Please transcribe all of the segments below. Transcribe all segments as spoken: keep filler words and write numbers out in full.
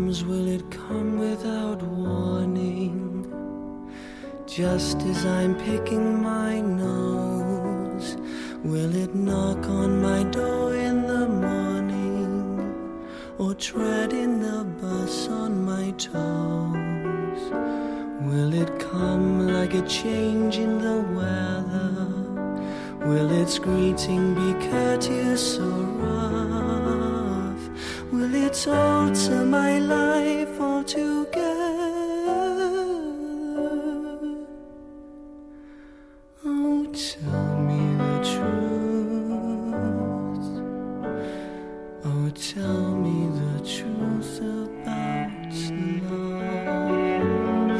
comes, will it come without warning? Just as I'm picking my nose, will it knock on my door in the morning, or tread in the bus on my toes? Will it come like a change in the weather? Will its greeting be courteous or rough? Will it alter my life altogether? Oh, tell me the truth. Oh, tell me the truth about love.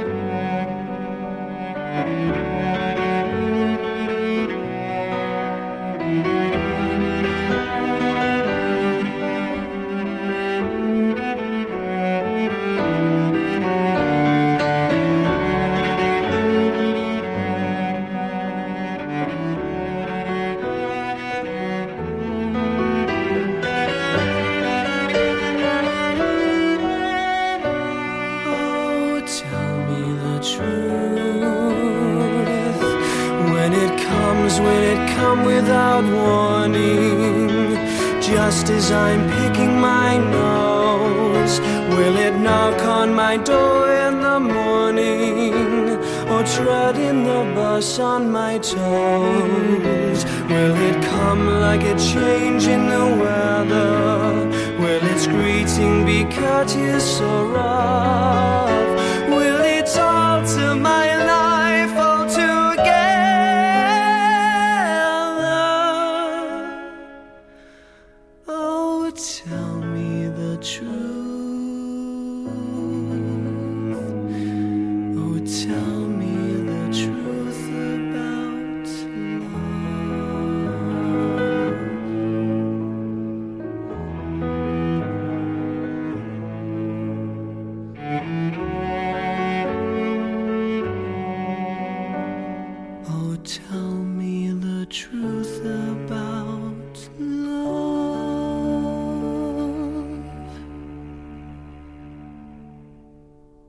Will it come without warning? Just as I'm picking my nose, will it knock on my door in the morning, or tread in the bus on my toes? Will it come like a change in the weather? Will its greeting be courteous or rough? Will it alter my life altogether? Tell me the truth. Oh, tell me the truth about love. Oh, tell me the truth about